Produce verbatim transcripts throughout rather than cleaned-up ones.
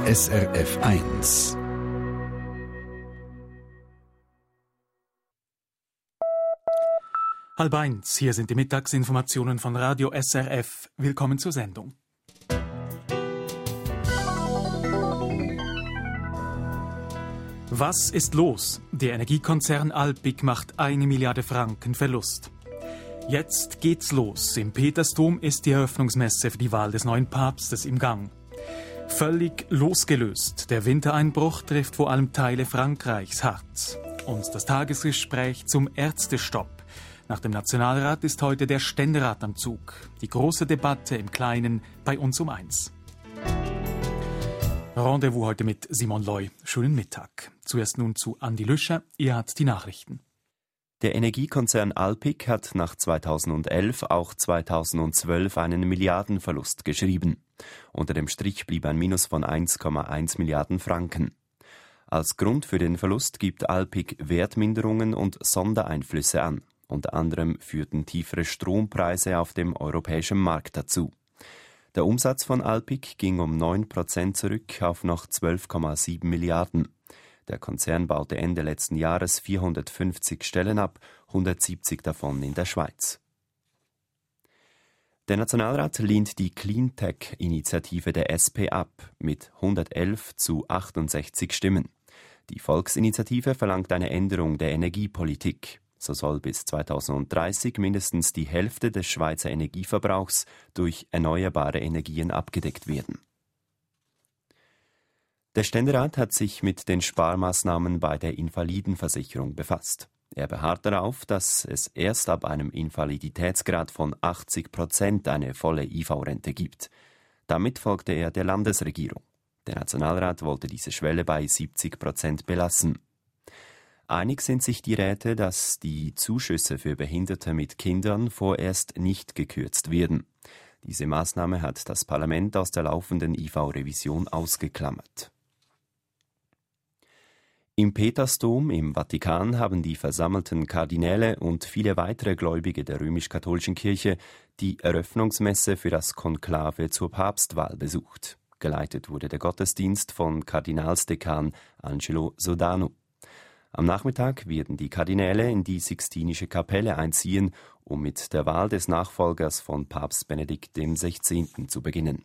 S R F eins. Halb eins, hier sind die Mittagsinformationen von Radio S R F. Willkommen zur Sendung. Was ist los? Der Energiekonzern Alpiq macht eine Milliarde Franken Verlust. Jetzt geht's los. Im Petersdom ist die Eröffnungsmesse für die Wahl des neuen Papstes im Gang. Völlig losgelöst. Der Wintereinbruch trifft vor allem Teile Frankreichs hart. Und das Tagesgespräch zum Ärztestopp. Nach dem Nationalrat ist heute der Ständerat am Zug. Die große Debatte im Kleinen bei uns um eins. Rendezvous heute mit Simon Loy. Schönen Mittag. Zuerst nun zu Andi Lüscher. Er hat die Nachrichten. Der Energiekonzern Alpiq hat nach zweitausendelf auch zweitausendzwölf einen Milliardenverlust geschrieben. Unter dem Strich blieb ein Minus von eins Komma eins Milliarden Franken. Als Grund für den Verlust gibt Alpiq Wertminderungen und Sondereinflüsse an. Unter anderem führten tiefere Strompreise auf dem europäischen Markt dazu. Der Umsatz von Alpiq ging um neun Prozent zurück auf noch zwölf Komma sieben Milliarden. Der Konzern baute Ende letzten Jahres vierhundertfünfzig Stellen ab, hundertsiebzig davon in der Schweiz. Der Nationalrat lehnt die Cleantech-Initiative der S P ab, mit hundertelf zu achtundsechzig Stimmen. Die Volksinitiative verlangt eine Änderung der Energiepolitik. So soll bis zweitausenddreißig mindestens die Hälfte des Schweizer Energieverbrauchs durch erneuerbare Energien abgedeckt werden. Der Ständerat hat sich mit den Sparmaßnahmen bei der Invalidenversicherung befasst. Er beharrt darauf, dass es erst ab einem Invaliditätsgrad von achtzig Prozent eine volle I V-Rente gibt. Damit folgte er der Landesregierung. Der Nationalrat wollte diese Schwelle bei siebzig Prozent belassen. Einig sind sich die Räte, dass die Zuschüsse für Behinderte mit Kindern vorerst nicht gekürzt werden. Diese Maßnahme hat das Parlament aus der laufenden I V-Revision ausgeklammert. Im Petersdom im Vatikan haben die versammelten Kardinäle und viele weitere Gläubige der römisch-katholischen Kirche die Eröffnungsmesse für das Konklave zur Papstwahl besucht. Geleitet wurde der Gottesdienst von Kardinalsdekan Angelo Sodano. Am Nachmittag werden die Kardinäle in die Sixtinische Kapelle einziehen, um mit der Wahl des Nachfolgers von Papst Benedikt der Sechzehnten zu beginnen.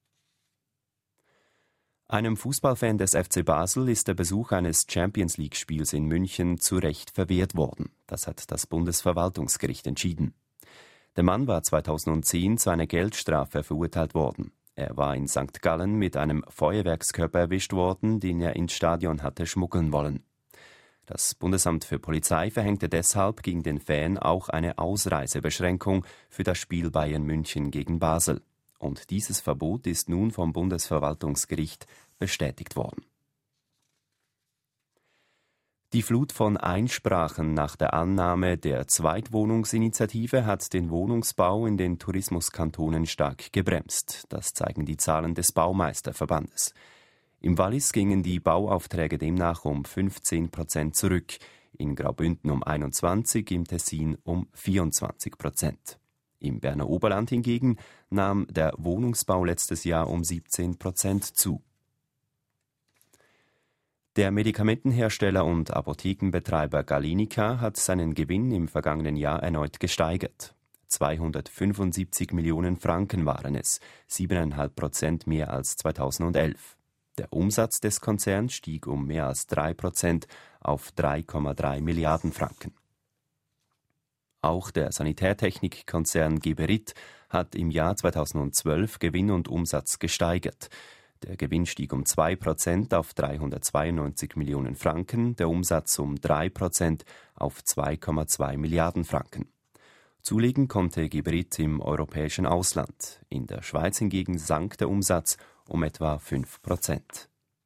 Einem Fußballfan des F C Basel ist der Besuch eines Champions-League-Spiels in München zu Recht verwehrt worden. Das hat das Bundesverwaltungsgericht entschieden. Der Mann war zweitausendzehn zu einer Geldstrafe verurteilt worden. Er war in Sankt Gallen mit einem Feuerwerkskörper erwischt worden, den er ins Stadion hatte schmuggeln wollen. Das Bundesamt für Polizei verhängte deshalb gegen den Fan auch eine Ausreisebeschränkung für das Spiel Bayern München gegen Basel. Und dieses Verbot ist nun vom Bundesverwaltungsgericht bestätigt worden. Die Flut von Einsprachen nach der Annahme der Zweitwohnungsinitiative hat den Wohnungsbau in den Tourismuskantonen stark gebremst. Das zeigen die Zahlen des Baumeisterverbandes. Im Wallis gingen die Bauaufträge demnach um fünfzehn Prozent zurück, in Graubünden um einundzwanzig, im Tessin um vierundzwanzig Prozent. Im Berner Oberland hingegen nahm der Wohnungsbau letztes Jahr um siebzehn Prozent zu. Der Medikamentenhersteller und Apothekenbetreiber Galenica hat seinen Gewinn im vergangenen Jahr erneut gesteigert. zweihundertfünfundsiebzig Millionen Franken waren es, sieben Komma fünf Prozent mehr als zweitausendelf. Der Umsatz des Konzerns stieg um mehr als drei Prozent auf drei Komma drei Milliarden Franken. Auch der Sanitärtechnikkonzern Geberit hat im Jahr zweitausendzwölf Gewinn und Umsatz gesteigert. Der Gewinn stieg um zwei Prozent auf dreihundertzweiundneunzig Millionen Franken, der Umsatz um drei Prozent auf zwei Komma zwei Milliarden Franken. Zulegen konnte Geberit im europäischen Ausland. In der Schweiz hingegen sank der Umsatz um etwa fünf Prozent.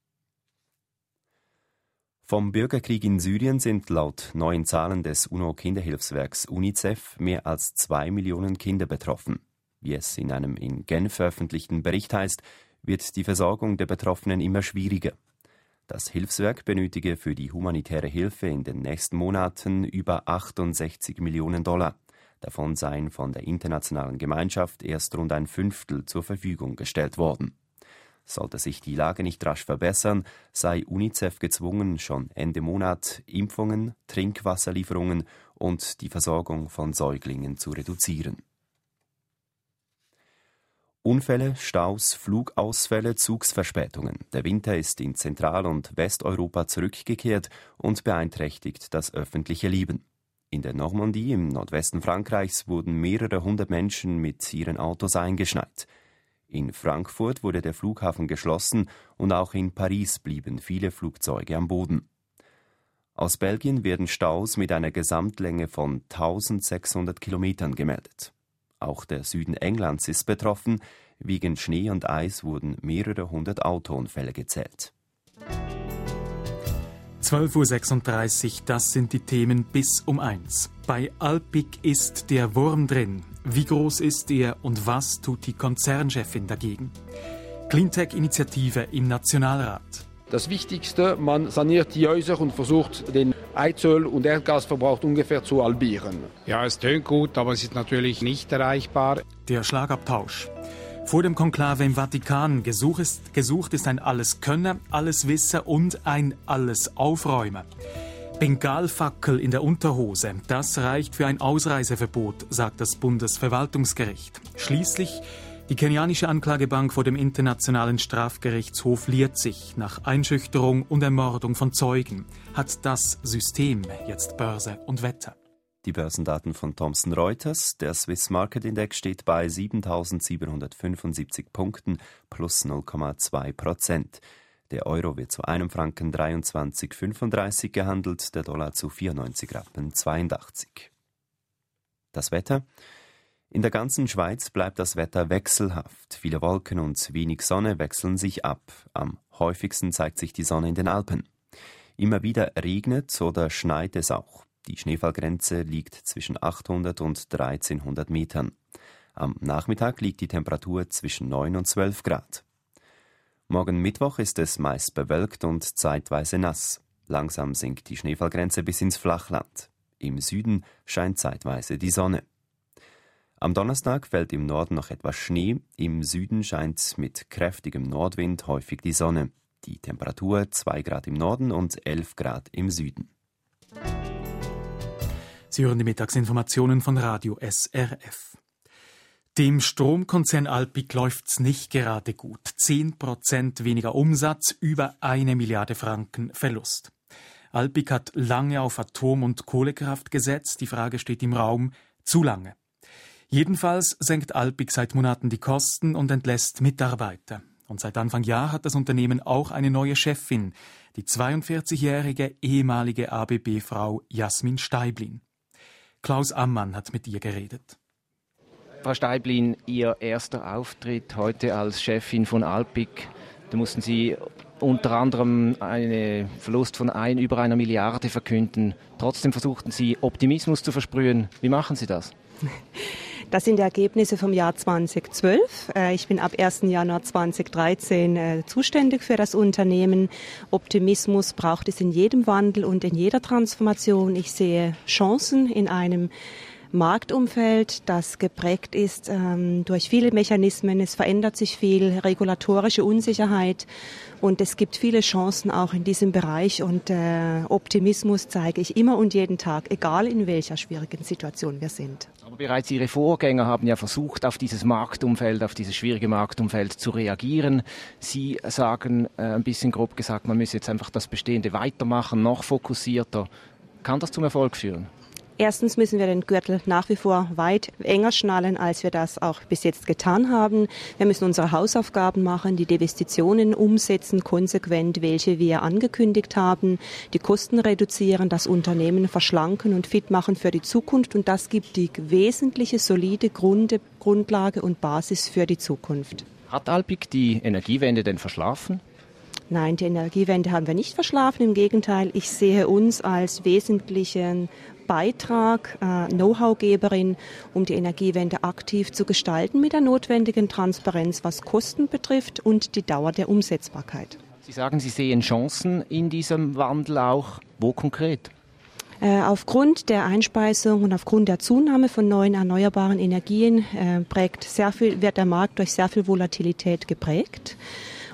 Vom Bürgerkrieg in Syrien sind laut neuen Zahlen des UNO-Kinderhilfswerks UNICEF mehr als zwei Millionen Kinder betroffen. Wie es in einem in Genf veröffentlichten Bericht heißt, wird die Versorgung der Betroffenen immer schwieriger. Das Hilfswerk benötige für die humanitäre Hilfe in den nächsten Monaten über achtundsechzig Millionen Dollar. Davon seien von der internationalen Gemeinschaft erst rund ein Fünftel zur Verfügung gestellt worden. Sollte sich die Lage nicht rasch verbessern, sei UNICEF gezwungen, schon Ende Monat Impfungen, Trinkwasserlieferungen und die Versorgung von Säuglingen zu reduzieren. Unfälle, Staus, Flugausfälle, Zugsverspätungen. Der Winter ist in Zentral- und Westeuropa zurückgekehrt und beeinträchtigt das öffentliche Leben. In der Normandie im Nordwesten Frankreichs wurden mehrere hundert Menschen mit ihren Autos eingeschneit. In Frankfurt wurde der Flughafen geschlossen und auch in Paris blieben viele Flugzeuge am Boden. Aus Belgien werden Staus mit einer Gesamtlänge von eintausendsechshundert Kilometern gemeldet. Auch der Süden Englands ist betroffen. Wegen Schnee und Eis wurden mehrere hundert Autounfälle gezählt. zwölf Uhr sechsunddreißig, das sind die Themen bis um eins. Bei Alpiq ist der Wurm drin. Wie groß ist er und was tut die Konzernchefin dagegen? Cleantech-Initiative im Nationalrat. Das Wichtigste, man saniert die Häuser und versucht, den Heizöl- und Erdgasverbrauch ungefähr zu halbieren. Ja, es tönt gut, aber es ist natürlich nicht erreichbar. Der Schlagabtausch. Vor dem Konklave im Vatikan gesucht ist, gesucht ist ein Alleskönner, Alleswisser und ein Allesaufräumer. Bengalfackel in der Unterhose, das reicht für ein Ausreiseverbot, sagt das Bundesverwaltungsgericht. Schließlich die kenianische Anklagebank vor dem Internationalen Strafgerichtshof liert sich. Nach Einschüchterung und Ermordung von Zeugen hat das System jetzt Börse und Wetter. Die Börsendaten von Thomson Reuters. Der Swiss Market Index steht bei siebentausendsiebenhundertfünfundsiebzig Punkten plus null Komma zwei Prozent. Der Euro wird zu einem Franken dreiundzwanzig Komma fünfunddreißig gehandelt, der Dollar zu vierundneunzig Rappen zweiundachtzig. Das Wetter. In der ganzen Schweiz bleibt das Wetter wechselhaft. Viele Wolken und wenig Sonne wechseln sich ab. Am häufigsten zeigt sich die Sonne in den Alpen. Immer wieder regnet oder schneit es auch. Die Schneefallgrenze liegt zwischen achthundert und dreizehnhundert Metern. Am Nachmittag liegt die Temperatur zwischen neun und zwölf Grad. Morgen Mittwoch ist es meist bewölkt und zeitweise nass. Langsam sinkt die Schneefallgrenze bis ins Flachland. Im Süden scheint zeitweise die Sonne. Am Donnerstag fällt im Norden noch etwas Schnee, im Süden scheint mit kräftigem Nordwind häufig die Sonne. Die Temperatur zwei Grad im Norden und elf Grad im Süden. Sie hören die Mittagsinformationen von Radio S R F. Dem Stromkonzern Alpiq läuft's nicht gerade gut. Zehn Prozent weniger Umsatz, über eine Milliarde Franken Verlust. Alpiq hat lange auf Atom- und Kohlekraft gesetzt. Die Frage steht im Raum, zu lange. Jedenfalls senkt Alpiq seit Monaten die Kosten und entlässt Mitarbeiter. Und seit Anfang Jahr hat das Unternehmen auch eine neue Chefin, die zweiundvierzigjährige ehemalige A B B-Frau Jasmin Steiblin. Klaus Ammann hat mit ihr geredet. Frau Steiblin, Ihr erster Auftritt heute als Chefin von Alpiq, da mussten Sie unter anderem einen Verlust von ein, über einer Milliarde verkünden. Trotzdem versuchten Sie, Optimismus zu versprühen. Wie machen Sie das? Das sind die Ergebnisse vom Jahr zweitausendzwölf. Ich bin ab ersten Januar zweitausenddreizehn zuständig für das Unternehmen. Optimismus braucht es in jedem Wandel und in jeder Transformation. Ich sehe Chancen in einem Marktumfeld, das geprägt ist ähm, durch viele Mechanismen. Es verändert sich viel, regulatorische Unsicherheit und es gibt viele Chancen auch in diesem Bereich und äh, Optimismus zeige ich immer und jeden Tag, egal in welcher schwierigen Situation wir sind. Aber bereits Ihre Vorgänger haben ja versucht, auf dieses Marktumfeld, auf dieses schwierige Marktumfeld zu reagieren. Sie sagen, äh, ein bisschen grob gesagt, man müsse jetzt einfach das Bestehende weitermachen, noch fokussierter. Kann das zum Erfolg führen? Erstens müssen wir den Gürtel nach wie vor weit enger schnallen, als wir das auch bis jetzt getan haben. Wir müssen unsere Hausaufgaben machen, die Investitionen umsetzen, konsequent, welche wir angekündigt haben, die Kosten reduzieren, das Unternehmen verschlanken und fit machen für die Zukunft. Und das gibt die wesentliche, solide Grunde, Grundlage und Basis für die Zukunft. Hat Alpiq die Energiewende denn verschlafen? Nein, die Energiewende haben wir nicht verschlafen. Im Gegenteil, ich sehe uns als wesentlichen Beitrag, äh, Know-how-Geberin, um die Energiewende aktiv zu gestalten mit der notwendigen Transparenz, was Kosten betrifft und die Dauer der Umsetzbarkeit. Sie sagen, Sie sehen Chancen in diesem Wandel auch. Wo konkret? Äh, aufgrund der Einspeisung und aufgrund der Zunahme von neuen erneuerbaren Energien äh, prägt sehr viel, wird der Markt durch sehr viel Volatilität geprägt.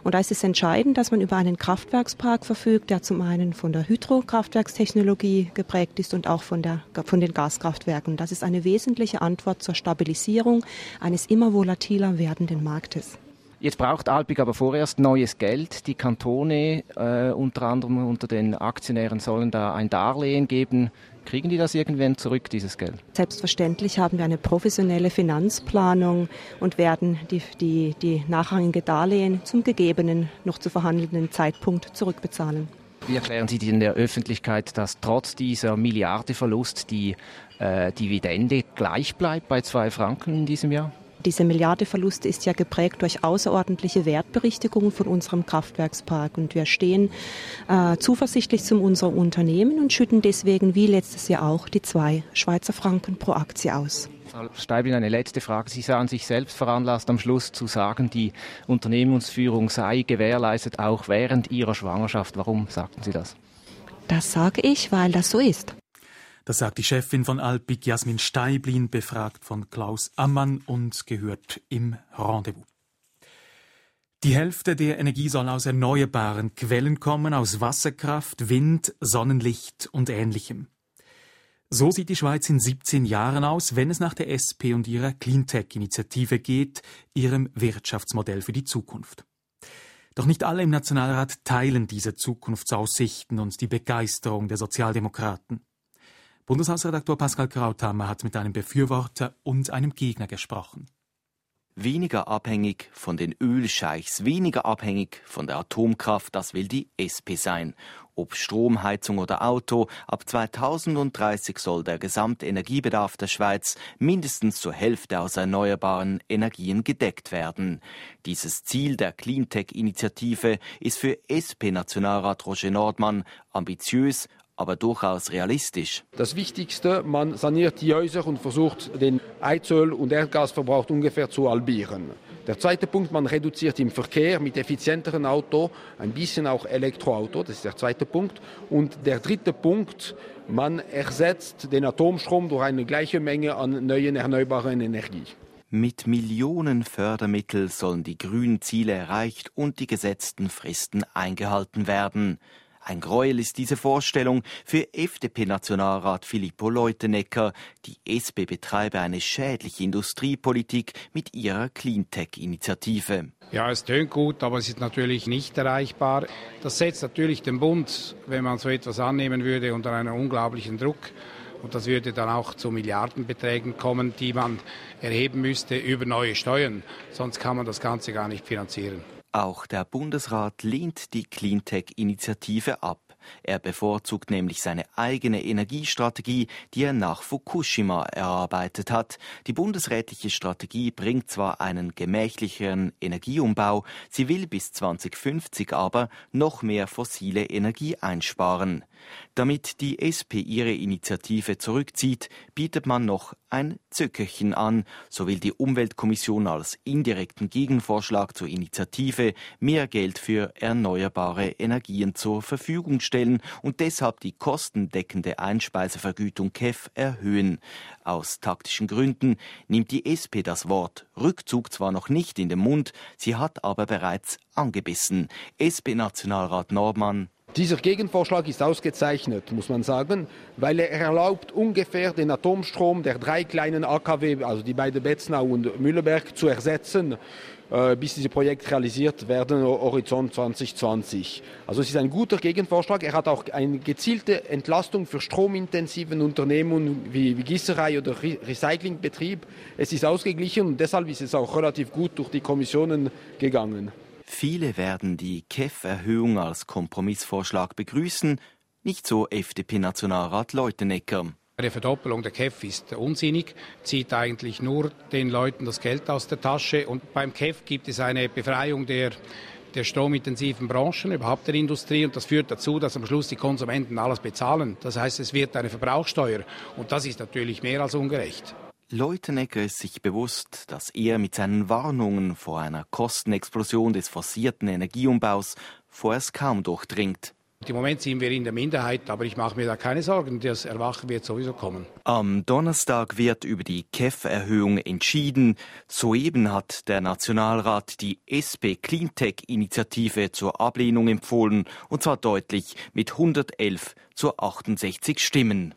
Und da ist es entscheidend, dass man über einen Kraftwerkspark verfügt, der zum einen von der Hydrokraftwerkstechnologie geprägt ist und auch von, der, von den Gaskraftwerken. Das ist eine wesentliche Antwort zur Stabilisierung eines immer volatiler werdenden Marktes. Jetzt braucht Alpiq aber vorerst neues Geld. Die Kantone, äh, unter anderem unter den Aktionären, sollen da ein Darlehen geben. Kriegen die das irgendwann zurück, dieses Geld? Selbstverständlich haben wir eine professionelle Finanzplanung und werden die, die, die nachrangige Darlehen zum gegebenen, noch zu verhandelnden Zeitpunkt zurückbezahlen. Wie erklären Sie in der Öffentlichkeit, dass trotz dieser Milliardenverlust die äh, Dividende gleich bleibt bei zwei Franken in diesem Jahr? Diese Milliardenverlust ist ja geprägt durch außerordentliche Wertberichtigungen von unserem Kraftwerkspark. Und wir stehen äh, zuversichtlich zu unserem Unternehmen und schütten deswegen wie letztes Jahr auch die zwei Schweizer Franken pro Aktie aus. Frau Steiblin, eine letzte Frage. Sie sahen sich selbst veranlasst, am Schluss zu sagen, die Unternehmensführung sei gewährleistet, auch während Ihrer Schwangerschaft. Warum sagten Sie das? Das sage ich, weil das so ist. Das sagt die Chefin von Alpiq, Jasmin Steiblin, befragt von Klaus Ammann und gehört im Rendezvous. Die Hälfte der Energie soll aus erneuerbaren Quellen kommen, aus Wasserkraft, Wind, Sonnenlicht und Ähnlichem. So sieht die Schweiz in siebzehn Jahren aus, wenn es nach der S P und ihrer Cleantech-Initiative geht, ihrem Wirtschaftsmodell für die Zukunft. Doch nicht alle im Nationalrat teilen diese Zukunftsaussichten und die Begeisterung der Sozialdemokraten. Bundeshausredaktor Pascal Krauthammer hat mit einem Befürworter und einem Gegner gesprochen. Weniger abhängig von den Ölscheichs, weniger abhängig von der Atomkraft, das will die S P sein. Ob Strom, Heizung oder Auto, ab zweitausenddreißig soll der Gesamtenergiebedarf der Schweiz mindestens zur Hälfte aus erneuerbaren Energien gedeckt werden. Dieses Ziel der Cleantech-Initiative ist für S P-Nationalrat Roger Nordmann ambitiös, aber durchaus realistisch. Das Wichtigste, man saniert die Häuser und versucht, den Heizöl- und Erdgasverbrauch ungefähr zu halbieren. Der zweite Punkt, man reduziert im Verkehr mit effizienteren Autos, ein bisschen auch Elektroauto, das ist der zweite Punkt. Und der dritte Punkt, man ersetzt den Atomstrom durch eine gleiche Menge an neuen erneuerbaren Energie. Mit Millionen Fördermitteln sollen die grünen Ziele erreicht und die gesetzten Fristen eingehalten werden. Ein Gräuel ist diese Vorstellung für F D P-Nationalrat Filippo Leutenegger. Die S P betreibe eine schädliche Industriepolitik mit ihrer Cleantech-Initiative. Ja, es tönt gut, aber es ist natürlich nicht erreichbar. Das setzt natürlich den Bund, wenn man so etwas annehmen würde, unter einen unglaublichen Druck. Und das würde dann auch zu Milliardenbeträgen kommen, die man erheben müsste über neue Steuern. Sonst kann man das Ganze gar nicht finanzieren. Auch der Bundesrat lehnt die Cleantech-Initiative ab. Er bevorzugt nämlich seine eigene Energiestrategie, die er nach Fukushima erarbeitet hat. Die bundesrätliche Strategie bringt zwar einen gemächlicheren Energieumbau, sie will bis zweitausendfünfzig aber noch mehr fossile Energie einsparen. Damit die S P ihre Initiative zurückzieht, bietet man noch ein Zückerchen an. So will die Umweltkommission als indirekten Gegenvorschlag zur Initiative mehr Geld für erneuerbare Energien zur Verfügung stellen und deshalb die kostendeckende Einspeisevergütung K E F erhöhen. Aus taktischen Gründen nimmt die S P das Wort Rückzug zwar noch nicht in den Mund, sie hat aber bereits angebissen. S P-Nationalrat Nordmann: Dieser Gegenvorschlag ist ausgezeichnet, muss man sagen, weil er erlaubt, ungefähr den Atomstrom der drei kleinen A K W, also die beiden Betznau und Mühleberg, zu ersetzen, äh, bis diese Projekte realisiert werden, Horizont zwanzig zwanzig. Also es ist ein guter Gegenvorschlag. Er hat auch eine gezielte Entlastung für stromintensiven Unternehmen wie, wie Gießerei oder Re- Recyclingbetrieb. Es ist ausgeglichen und deshalb ist es auch relativ gut durch die Kommissionen gegangen. Viele werden die K E F-Erhöhung als Kompromissvorschlag begrüßen, nicht so F D P-Nationalrat Leutenegger. Eine Verdoppelung der K E F ist unsinnig, zieht eigentlich nur den Leuten das Geld aus der Tasche. Und beim K E F gibt es eine Befreiung der, der stromintensiven Branchen, überhaupt der Industrie. Und das führt dazu, dass am Schluss die Konsumenten alles bezahlen. Das heißt, es wird eine Verbrauchssteuer. Und das ist natürlich mehr als ungerecht. Leutenegger ist sich bewusst, dass er mit seinen Warnungen vor einer Kostenexplosion des forcierten Energieumbaus vorerst kaum durchdringt. Im Moment sind wir in der Minderheit, aber ich mache mir da keine Sorgen, das Erwachen wird sowieso kommen. Am Donnerstag wird über die K E F-Erhöhung entschieden. Soeben hat der Nationalrat die S P Cleantech-Initiative zur Ablehnung empfohlen, und zwar deutlich mit hundertelf zu achtundsechzig Stimmen.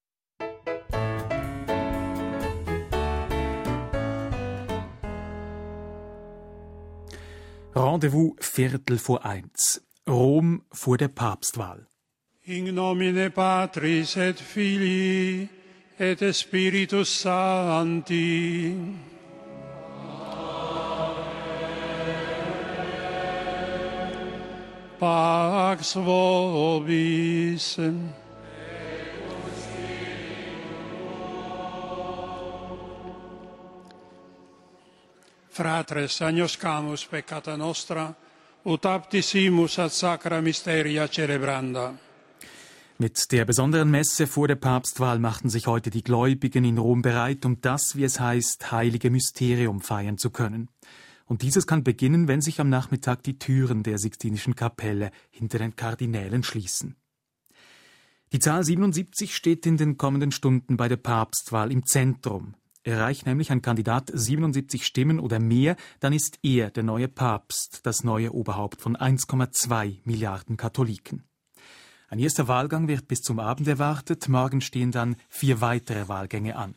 Rendezvous Viertel vor eins. Rom vor der Papstwahl. In nomine Patris et Filii et Spiritus Sancti. Pax vobis. Fratres, agnoscamus peccata nostra, ut aptissimus ad sacra mysteria celebranda. Mit der besonderen Messe vor der Papstwahl machten sich heute die Gläubigen in Rom bereit, um das, wie es heißt, heilige Mysterium feiern zu können. Und dieses kann beginnen, wenn sich am Nachmittag die Türen der Sixtinischen Kapelle hinter den Kardinälen schließen. Die Zahl siebenundsiebzig steht in den kommenden Stunden bei der Papstwahl im Zentrum. Erreicht nämlich ein Kandidat siebenundsiebzig Stimmen oder mehr, dann ist er der neue Papst, das neue Oberhaupt von eins Komma zwei Milliarden Katholiken. Ein erster Wahlgang wird bis zum Abend erwartet, morgen stehen dann vier weitere Wahlgänge an.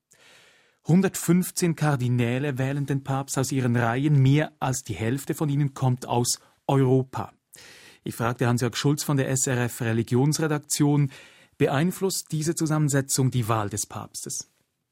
hundertfünfzehn Kardinäle wählen den Papst aus ihren Reihen, mehr als die Hälfte von ihnen kommt aus Europa. Ich fragte Hans-Jörg Schulz von der S R F Religionsredaktion, beeinflusst diese Zusammensetzung die Wahl des Papstes?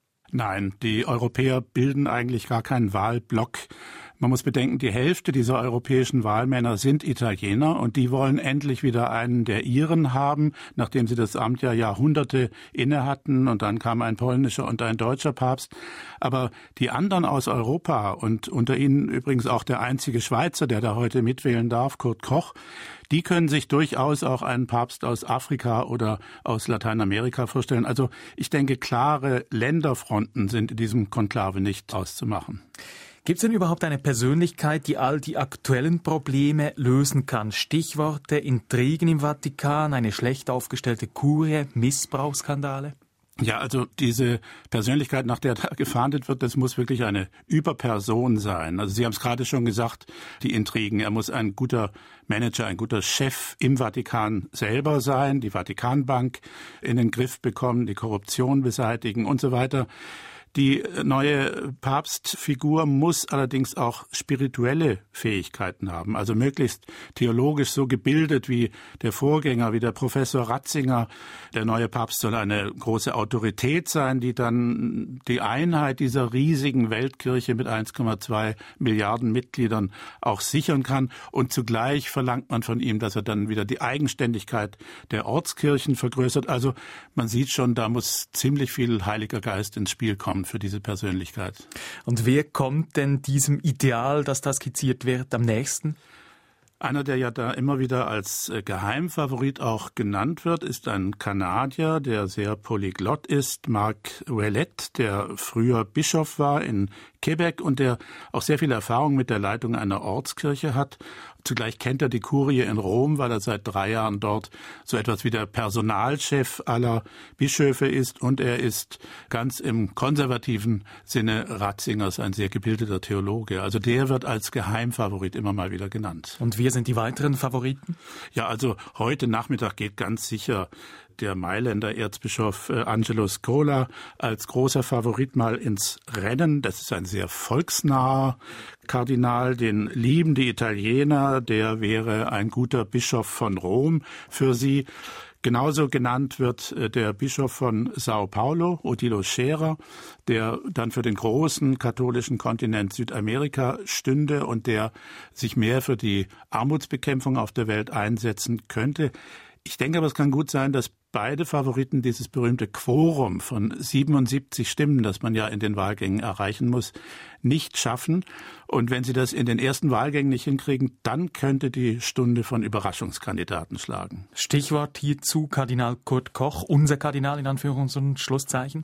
Nein, die Europäer bilden eigentlich gar keinen Wahlblock. Man muss bedenken, die Hälfte dieser europäischen Wahlmänner sind Italiener und die wollen endlich wieder einen der Iren haben, nachdem sie das Amt ja Jahrhunderte inne hatten und dann kam ein polnischer und ein deutscher Papst. Aber die anderen aus Europa und unter ihnen übrigens auch der einzige Schweizer, der da heute mitwählen darf, Kurt Koch, die können sich durchaus auch einen Papst aus Afrika oder aus Lateinamerika vorstellen. Also ich denke, klare Länderfronten sind in diesem Konklave nicht auszumachen. Gibt es denn überhaupt eine Persönlichkeit, die all die aktuellen Probleme lösen kann? Stichworte, Intrigen im Vatikan, eine schlecht aufgestellte Kurie, Missbrauchsskandale? Ja, also diese Persönlichkeit, nach der da gefahndet wird, das muss wirklich eine Überperson sein. Also Sie haben es gerade schon gesagt, die Intrigen. Er muss ein guter Manager, ein guter Chef im Vatikan selber sein, die Vatikanbank in den Griff bekommen, die Korruption beseitigen und so weiter. Die neue Papstfigur muss allerdings auch spirituelle Fähigkeiten haben, also möglichst theologisch so gebildet wie der Vorgänger, wie der Professor Ratzinger. Der neue Papst soll eine große Autorität sein, die dann die Einheit dieser riesigen Weltkirche mit eins Komma zwei Milliarden Mitgliedern auch sichern kann. Und zugleich verlangt man von ihm, dass er dann wieder die Eigenständigkeit der Ortskirchen vergrößert. Also man sieht schon, da muss ziemlich viel Heiliger Geist ins Spiel kommen für diese Persönlichkeit. Und wer kommt denn diesem Ideal, das da skizziert wird, am nächsten? Einer, der ja da immer wieder als Geheimfavorit auch genannt wird, ist ein Kanadier, der sehr polyglott ist, Marc Ouellet, der früher Bischof war in Quebec und der auch sehr viel Erfahrung mit der Leitung einer Ortskirche hat. Zugleich kennt er die Kurie in Rom, weil er seit drei Jahren dort so etwas wie der Personalchef aller Bischöfe ist. Und er ist ganz im konservativen Sinne Ratzingers ein sehr gebildeter Theologe. Also der wird als Geheimfavorit immer mal wieder genannt. Und wer sind die weiteren Favoriten? Ja, also heute Nachmittag geht ganz sicher der Mailänder Erzbischof Angelo Scola als großer Favorit mal ins Rennen. Das ist ein sehr volksnaher Kardinal, den lieben die Italiener. Der wäre ein guter Bischof von Rom für sie. Genauso genannt wird der Bischof von Sao Paulo, Odilo Scherer, der dann für den großen katholischen Kontinent Südamerika stünde und der sich mehr für die Armutsbekämpfung auf der Welt einsetzen könnte. Ich denke aber, es kann gut sein, dass beide Favoriten dieses berühmte Quorum von siebenundsiebzig Stimmen, das man ja in den Wahlgängen erreichen muss, nicht schaffen. Und wenn sie das in den ersten Wahlgängen nicht hinkriegen, dann könnte die Stunde von Überraschungskandidaten schlagen. Stichwort hierzu Kardinal Kurt Koch, unser Kardinal in Anführungs- und Schlusszeichen.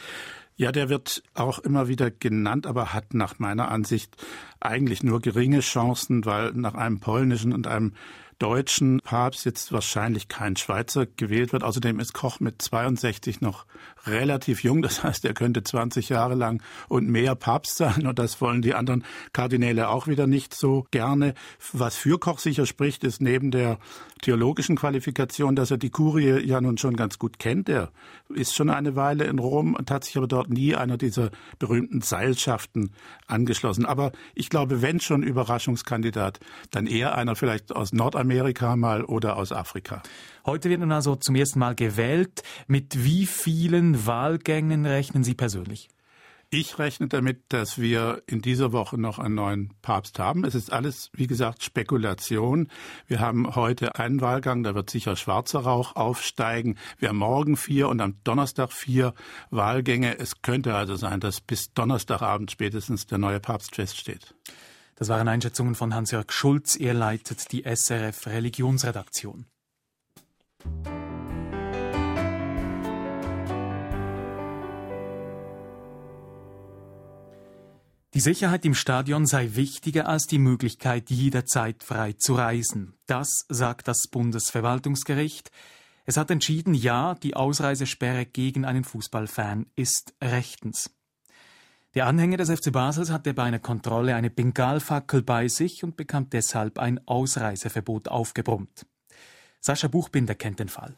Ja, der wird auch immer wieder genannt, aber hat nach meiner Ansicht eigentlich nur geringe Chancen, weil nach einem polnischen und einem deutschen Papst jetzt wahrscheinlich kein Schweizer gewählt wird. Außerdem ist Koch mit zweiundsechzig noch relativ jung. Das heißt, er könnte zwanzig Jahre lang und mehr Papst sein. Und das wollen die anderen Kardinäle auch wieder nicht so gerne. Was für Koch sicher spricht, ist neben der theologischen Qualifikation, dass er die Kurie ja nun schon ganz gut kennt. Er ist schon eine Weile in Rom und hat sich aber dort nie einer dieser berühmten Seilschaften angeschlossen. Aber ich glaube, wenn schon Überraschungskandidat, dann eher einer vielleicht aus Nordamerika mal oder aus Afrika. Heute wird nun also zum ersten Mal gewählt. Mit wie vielen Wahlgängen rechnen Sie persönlich? Ich rechne damit, dass wir in dieser Woche noch einen neuen Papst haben. Es ist alles, wie gesagt, Spekulation. Wir haben heute einen Wahlgang, da wird sicher schwarzer Rauch aufsteigen. Wir haben morgen vier und am Donnerstag vier Wahlgänge. Es könnte also sein, dass bis Donnerstagabend spätestens der neue Papst feststeht. Das waren Einschätzungen von Hans-Jörg Schulz. Er leitet die S R F Religionsredaktion. Die Sicherheit im Stadion sei wichtiger als die Möglichkeit, jederzeit frei zu reisen. Das sagt das Bundesverwaltungsgericht. Es hat entschieden, ja, die Ausreisesperre gegen einen Fußballfan ist rechtens. Der Anhänger des F C Basels hatte bei einer Kontrolle eine Bengalfackel bei sich und bekam deshalb ein Ausreiseverbot aufgebrummt. Sascha Buchbinder kennt den Fall.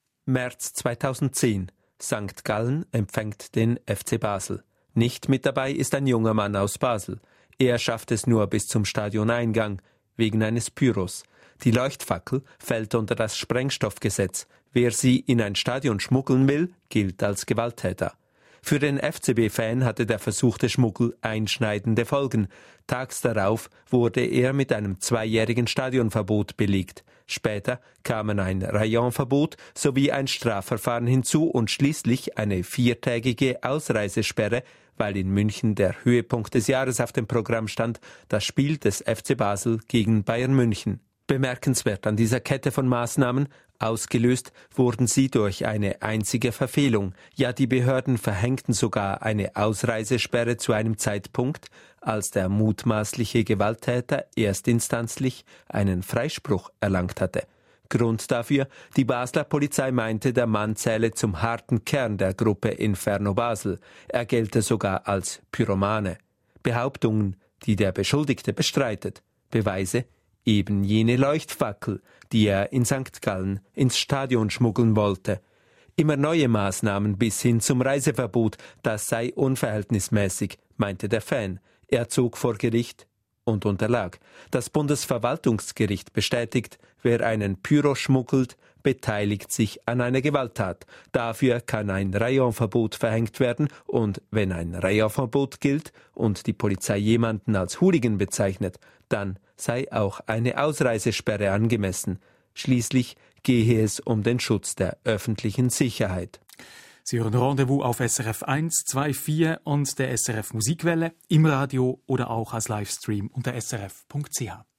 März zweitausendzehn. Sankt Gallen empfängt den F C Basel. Nicht mit dabei ist ein junger Mann aus Basel. Er schafft es nur bis zum Stadioneingang, wegen eines Pyros. Die Leuchtfackel fällt unter das Sprengstoffgesetz. Wer sie in ein Stadion schmuggeln will, gilt als Gewalttäter. Für den F C B-Fan hatte der versuchte Schmuggel einschneidende Folgen. Tags darauf wurde er mit einem zweijährigen Stadionverbot belegt. Später kamen ein Rayonverbot sowie ein Strafverfahren hinzu und schließlich eine viertägige Ausreisesperre, weil in München der Höhepunkt des Jahres auf dem Programm stand, das Spiel des F C Basel gegen Bayern München. Bemerkenswert an dieser Kette von Maßnahmen, ausgelöst wurden sie durch eine einzige Verfehlung. Ja, die Behörden verhängten sogar eine Ausreisesperre zu einem Zeitpunkt, als der mutmaßliche Gewalttäter erstinstanzlich einen Freispruch erlangt hatte. Grund dafür, die Basler Polizei meinte, der Mann zähle zum harten Kern der Gruppe Inferno Basel. Er gelte sogar als Pyromane. Behauptungen, die der Beschuldigte bestreitet. Beweise, eben jene Leuchtfackel, die er in Sankt Gallen ins Stadion schmuggeln wollte. Immer neue Maßnahmen bis hin zum Reiseverbot, das sei unverhältnismäßig, meinte der Fan. Er zog vor Gericht und unterlag. Das Bundesverwaltungsgericht bestätigt, wer einen Pyro schmuggelt, beteiligt sich an einer Gewalttat. Dafür kann ein Rayonverbot verhängt werden und wenn ein Rayonverbot gilt und die Polizei jemanden als Hooligan bezeichnet, dann sei auch eine Ausreisesperre angemessen. Schließlich gehe es um den Schutz der öffentlichen Sicherheit. Sie hören Rendezvous auf S R F eins, zwei, vier und der S R F Musikwelle, im Radio oder auch als Livestream unter s r f punkt c h.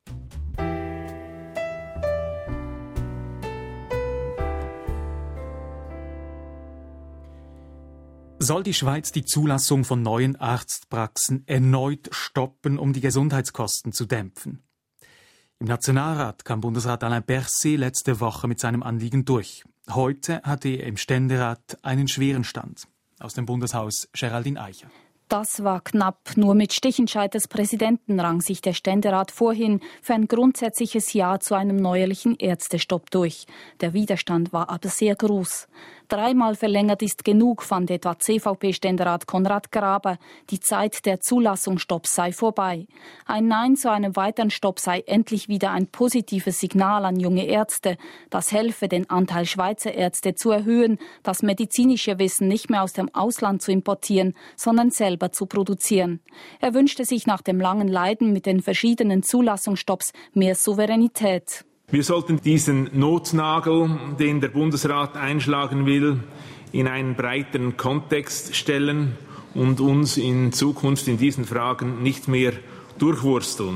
Soll die Schweiz die Zulassung von neuen Arztpraxen erneut stoppen, um die Gesundheitskosten zu dämpfen? Im Nationalrat kam Bundesrat Alain Berset letzte Woche mit seinem Anliegen durch. Heute hatte er im Ständerat einen schweren Stand. Aus dem Bundeshaus Geraldine Eicher. Das war knapp. Nur mit Stichentscheid des Präsidenten rang sich der Ständerat vorhin für ein grundsätzliches Ja zu einem neuerlichen Ärztestopp durch. Der Widerstand war aber sehr groß. Dreimal verlängert ist genug, fand etwa C V P-Ständerat Konrad Graber. Die Zeit der Zulassungsstopps sei vorbei. Ein Nein zu einem weiteren Stopp sei endlich wieder ein positives Signal an junge Ärzte. Das helfe, den Anteil Schweizer Ärzte zu erhöhen, das medizinische Wissen nicht mehr aus dem Ausland zu importieren, sondern selber zu produzieren. Er wünschte sich nach dem langen Leiden mit den verschiedenen Zulassungsstopps mehr Souveränität. Wir sollten diesen Notnagel, den der Bundesrat einschlagen will, in einen breiteren Kontext stellen und uns in Zukunft in diesen Fragen nicht mehr durchwursteln.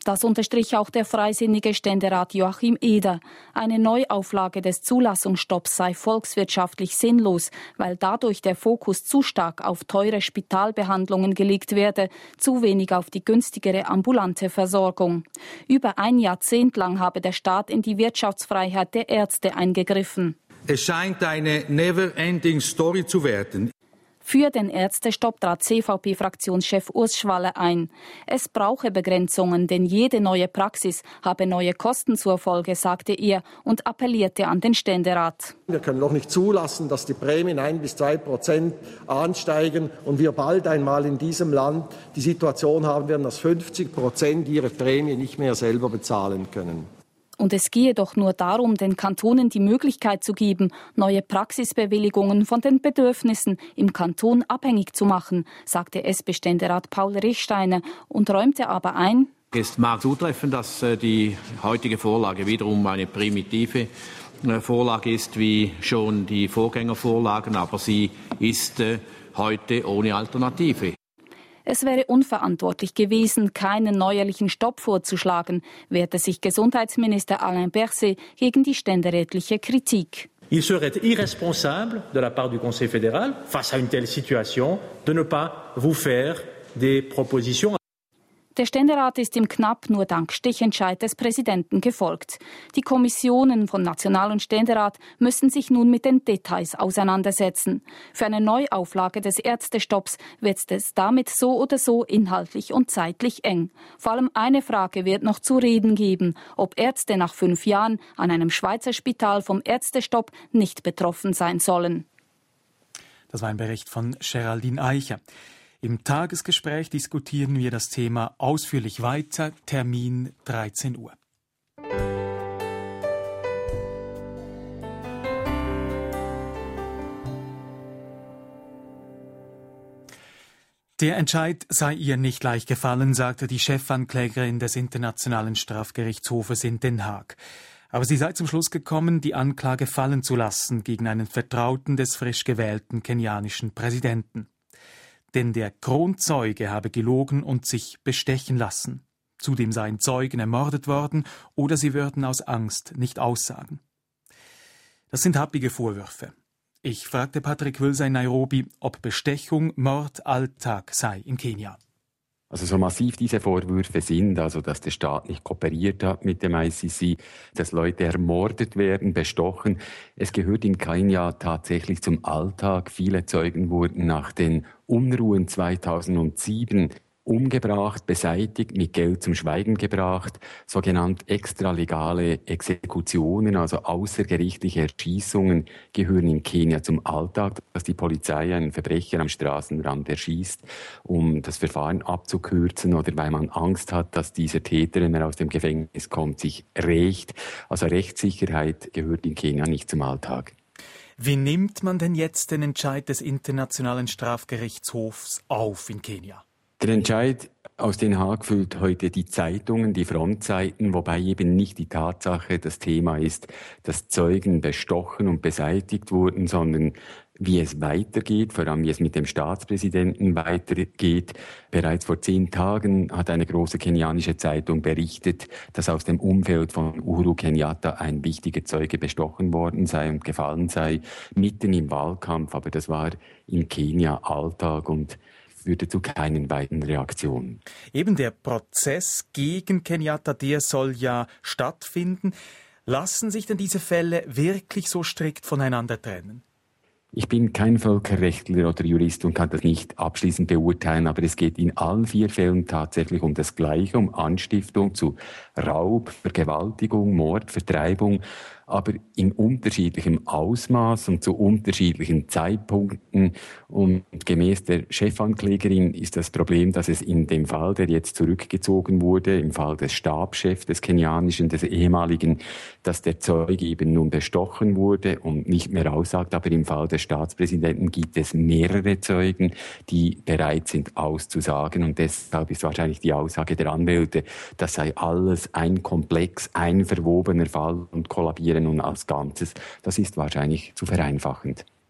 Das unterstrich auch der freisinnige Ständerat Joachim Eder. Eine Neuauflage des Zulassungsstopps sei volkswirtschaftlich sinnlos, weil dadurch der Fokus zu stark auf teure Spitalbehandlungen gelegt werde, zu wenig auf die günstigere ambulante Versorgung. Über ein Jahrzehnt lang habe der Staat in die Wirtschaftsfreiheit der Ärzte eingegriffen. Es scheint eine never-ending Story zu werden. Für den Ärztestopp trat C V P-Fraktionschef Urs Schwalle ein. Es brauche Begrenzungen, denn jede neue Praxis habe neue Kosten zur Folge, sagte er und appellierte an den Ständerat. Wir können doch nicht zulassen, dass die Prämien ein bis zwei Prozent ansteigen und wir bald einmal in diesem Land die Situation haben werden, dass fünfzig Prozent ihre Prämie nicht mehr selber bezahlen können. Und es gehe doch nur darum, den Kantonen die Möglichkeit zu geben, neue Praxisbewilligungen von den Bedürfnissen im Kanton abhängig zu machen, sagte S P-Ständerat Paul Richtsteiner und räumte aber ein: Es mag zutreffen, dass die heutige Vorlage wiederum eine primitive Vorlage ist, wie schon die Vorgängervorlagen, aber sie ist heute ohne Alternative. Es wäre unverantwortlich gewesen, keinen neuerlichen Stopp vorzuschlagen, wehrte sich Gesundheitsminister Alain Berset gegen die ständerätliche Kritik. Il serait irresponsable de la part du Conseil fédéral, face à une telle situation, de ne pas vous faire des propositions. Der Ständerat ist ihm knapp nur dank Stichentscheid des Präsidenten gefolgt. Die Kommissionen von National- und Ständerat müssen sich nun mit den Details auseinandersetzen. Für eine Neuauflage des Ärztestopps wird es damit so oder so inhaltlich und zeitlich eng. Vor allem eine Frage wird noch zu reden geben, ob Ärzte nach fünf Jahren an einem Schweizer Spital vom Ärztestopp nicht betroffen sein sollen. Das war ein Bericht von Geraldine Eicher. Im Tagesgespräch diskutieren wir das Thema ausführlich weiter. Termin dreizehn Uhr. Der Entscheid sei ihr nicht leicht gefallen, sagte die Chefanklägerin des Internationalen Strafgerichtshofes in Den Haag. Aber sie sei zum Schluss gekommen, die Anklage fallen zu lassen gegen einen Vertrauten des frisch gewählten kenianischen Präsidenten. Denn der Kronzeuge habe gelogen und sich bestechen lassen. Zudem seien Zeugen ermordet worden oder sie würden aus Angst nicht aussagen. Das sind happige Vorwürfe. Ich fragte Patrick Wülser in Nairobi, ob Bestechung, Mord Alltag sei in Kenia. Also so massiv diese Vorwürfe sind, also dass der Staat nicht kooperiert hat mit dem I C C, dass Leute ermordet werden, bestochen. Es gehört in Kenia tatsächlich zum Alltag. Viele Zeugen wurden nach den Unruhen zweitausendsieben umgebracht, beseitigt, mit Geld zum Schweigen gebracht, sogenannte extralegale Exekutionen, also außergerichtliche Erschießungen, gehören in Kenia zum Alltag, dass die Polizei einen Verbrecher am Straßenrand erschießt, um das Verfahren abzukürzen oder weil man Angst hat, dass dieser Täter, wenn er aus dem Gefängnis kommt, sich rächt. Also Rechtssicherheit gehört in Kenia nicht zum Alltag. Wie nimmt man denn jetzt den Entscheid des Internationalen Strafgerichtshofs auf in Kenia? Der Entscheid aus Den Haag füllt heute die Zeitungen, die Frontseiten, wobei eben nicht die Tatsache das Thema ist, dass Zeugen bestochen und beseitigt wurden, sondern wie es weitergeht, vor allem wie es mit dem Staatspräsidenten weitergeht. Bereits vor zehn Tagen hat eine große kenianische Zeitung berichtet, dass aus dem Umfeld von Uhuru Kenyatta ein wichtiger Zeuge bestochen worden sei und gefallen sei, mitten im Wahlkampf. Aber das war in Kenia Alltag und führte zu keinen weiteren Reaktionen. Eben der Prozess gegen Kenyatta, der soll ja stattfinden. Lassen sich denn diese Fälle wirklich so strikt voneinander trennen? Ich bin kein Völkerrechtler oder Jurist und kann das nicht abschließend beurteilen, aber es geht in allen vier Fällen tatsächlich um das Gleiche, um Anstiftung zu Raub, Vergewaltigung, Mord, Vertreibung, aber in unterschiedlichem Ausmaß und zu unterschiedlichen Zeitpunkten. Und gemäß der Chefanklägerin ist das Problem, dass es in dem Fall, der jetzt zurückgezogen wurde, im Fall des Stabschefs des kenianischen, des ehemaligen, dass der Zeuge eben nun bestochen wurde und nicht mehr aussagt. Aber im Fall des Staatspräsidenten gibt es mehrere Zeugen, die bereit sind auszusagen. Und deshalb ist wahrscheinlich die Aussage der Anwälte, das sei alles ein Komplex, ein verwobener Fall und kollabieren nun als Ganzes. Das ist wahrscheinlich zu vereinfachend.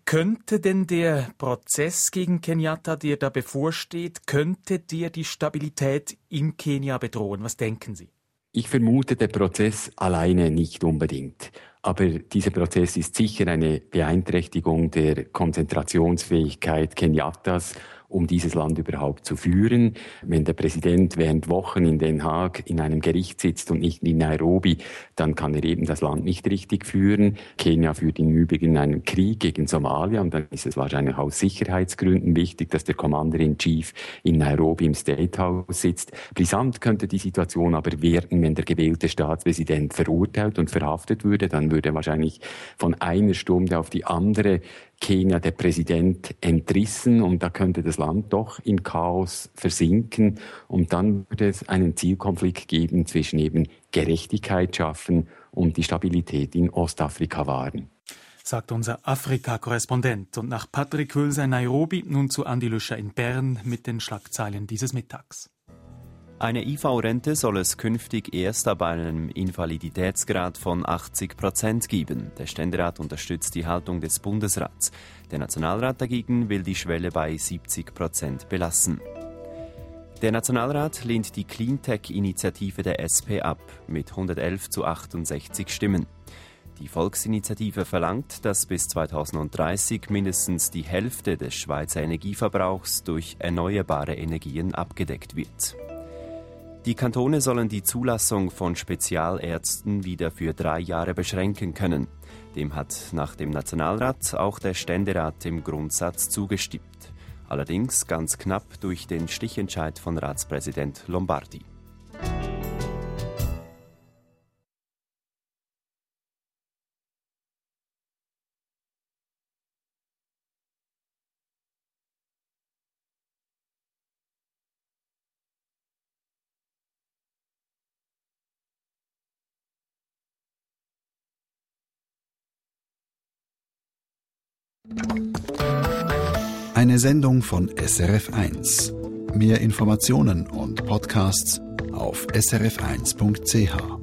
Könnte denn der Prozess gegen Kenyatta, der da bevorsteht, könnte der die Stabilität in Kenia bedrohen? Was denken Sie? Ich vermute, der Prozess alleine nicht unbedingt. Aber dieser Prozess ist sicher eine Beeinträchtigung der Konzentrationsfähigkeit Kenyattas, um dieses Land überhaupt zu führen. Wenn der Präsident während Wochen in Den Haag in einem Gericht sitzt und nicht in Nairobi, dann kann er eben das Land nicht richtig führen. Kenia führt im Übrigen einen Krieg gegen Somalia und dann ist es wahrscheinlich aus Sicherheitsgründen wichtig, dass der Commander-in-Chief in Nairobi im State House sitzt. Brisant könnte die Situation aber werden, wenn der gewählte Staatspräsident verurteilt und verhaftet würde. Dann würde wahrscheinlich von einer Stunde auf die andere Kenia der Präsident entrissen und da könnte das Land doch in Chaos versinken und dann würde es einen Zielkonflikt geben zwischen eben Gerechtigkeit schaffen und die Stabilität in Ostafrika wahren. Sagt unser Afrika-Korrespondent. Und nach Patrick Hülser in Nairobi nun zu Andi Lüscher in Bern mit den Schlagzeilen dieses Mittags. Eine I V-Rente soll es künftig erst ab einem Invaliditätsgrad von achtzig Prozent geben. Der Ständerat unterstützt die Haltung des Bundesrats. Der Nationalrat dagegen will die Schwelle bei siebzig Prozent belassen. Der Nationalrat lehnt die Cleantech-Initiative der S P ab, mit hundertelf zu achtundsechzig Stimmen. Die Volksinitiative verlangt, dass bis zweitausenddreißig mindestens die Hälfte des Schweizer Energieverbrauchs durch erneuerbare Energien abgedeckt wird. Die Kantone sollen die Zulassung von Spezialärzten wieder für drei Jahre beschränken können. Dem hat nach dem Nationalrat auch der Ständerat im Grundsatz zugestimmt. Allerdings ganz knapp durch den Stichentscheid von Ratspräsident Lombardi. Eine Sendung von S R F eins. Mehr Informationen und Podcasts auf s r f eins punkt c h.